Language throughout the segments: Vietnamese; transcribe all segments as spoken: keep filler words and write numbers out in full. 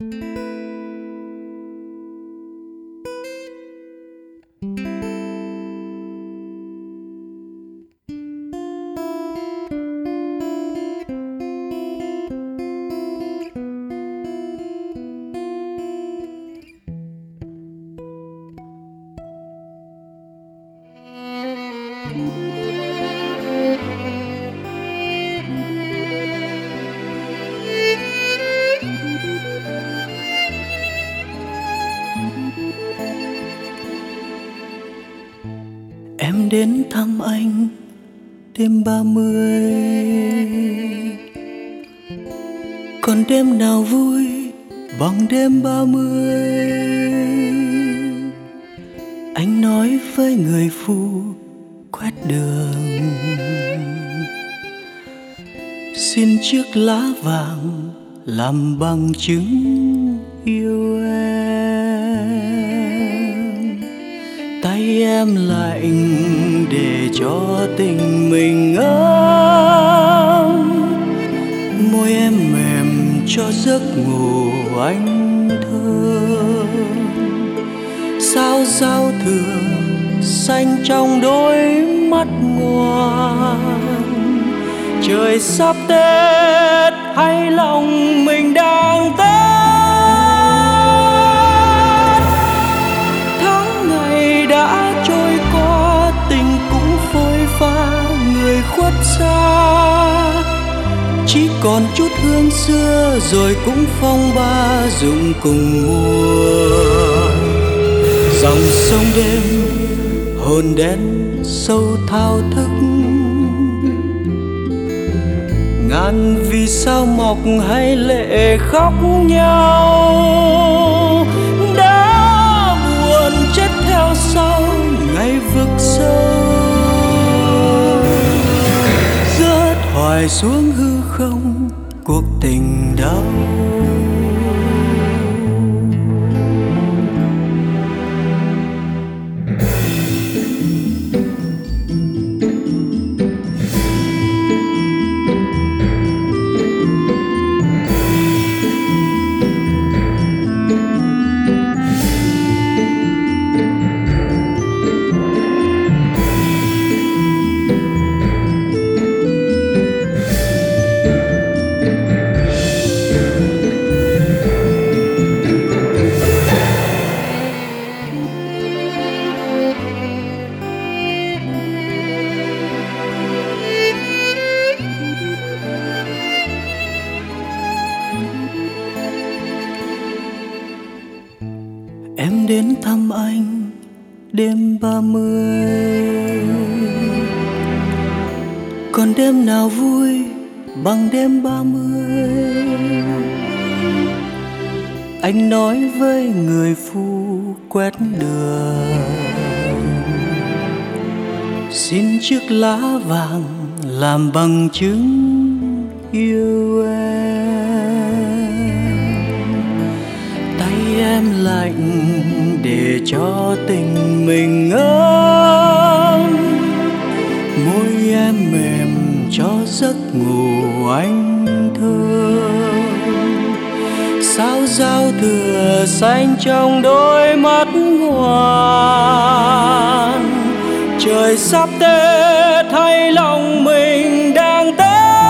Em đến thăm anh đêm ba mươi, còn đêm nào vui bằng đêm ba mươi. Anh nói với người phụ quét đường, xin chiếc lá vàng làm bằng chứng yêu em. Tay em lạnh để cho tình mình ấm, môi em mềm cho giấc ngủ anh thơm. Sao giao thừa xanh trong đôi mắt ngoan, trời sắp Tết hay lòng mình đang Tết. Tháng ngày đã trôi qua, tình cũng phôi pha, người khuất xa. Chỉ còn chút hương xưa rồi cũng phong ba rụng cùng mùa. Dòng sông đêm hồn đen sâu thao thức, ngàn vì sao mọc hay lệ khóc nhau. Đã buồn chết theo sau ngày vực sâu, rớt hoài xuống hư không cuộc tình đau. Em đến thăm anh đêm ba mươi, còn đêm nào vui bằng đêm ba mươi. Anh nói với người phụ quét đường, xin chiếc lá vàng làm bằng chứng yêu em. Tay em lạnh để cho tình mình ấm, môi em mềm cho giấc ngủ anh thơm. Sao giao thừa xanh trong đôi mắt ngoan, trời sắp Tết hay lòng mình đang Tết.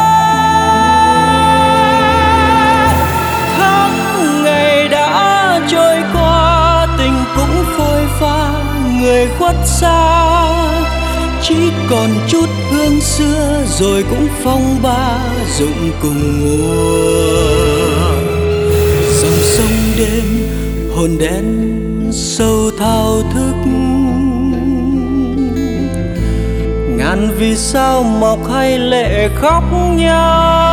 Tháng ngày đã trôi qua, tình cũng phôi pha, người khuất xa. Chỉ còn chút hương xưa rồi cũng phong ba rụng cùng mùa. Dòng sông đêm hồn đen sâu thao thức, ngàn vì sao mọc hay lệ khóc nhau.